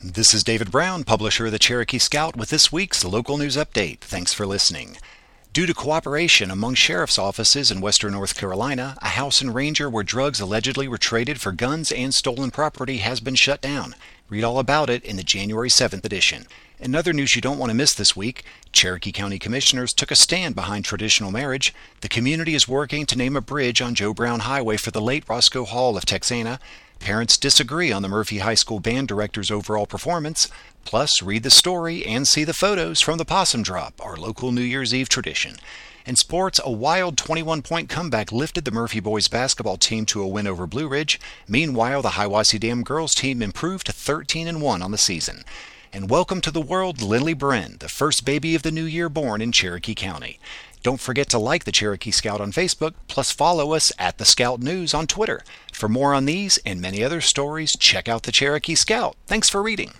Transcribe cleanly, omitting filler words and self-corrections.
This is David Brown, publisher of the Cherokee Scout, with this week's local news update. Thanks for listening. Due to cooperation among sheriff's offices in western North Carolina, a house in Ranger where drugs allegedly were traded for guns and stolen property has been shut down. Read all about it in the January 7th edition. In other news you don't want to miss this week, Cherokee County Commissioners took a stand behind traditional marriage. The community is working to name a bridge on Joe Brown Highway for the late Roscoe Hall of Texana. Parents disagree on the Murphy High School band director's overall performance. Plus, read the story and see the photos from the Possum Drop, our local New Year's Eve tradition. In sports, a wild 21-point comeback lifted the Murphy boys basketball team to a win over Blue Ridge. Meanwhile, the Hiwassee Dam girls team improved to 13-1 on the season. And welcome to the world, Lily Bren, the first baby of the new year born in Cherokee County. Don't forget to like the Cherokee Scout on Facebook, plus follow us at The Scout News on Twitter. For more on these and many other stories, check out the Cherokee Scout. Thanks for reading.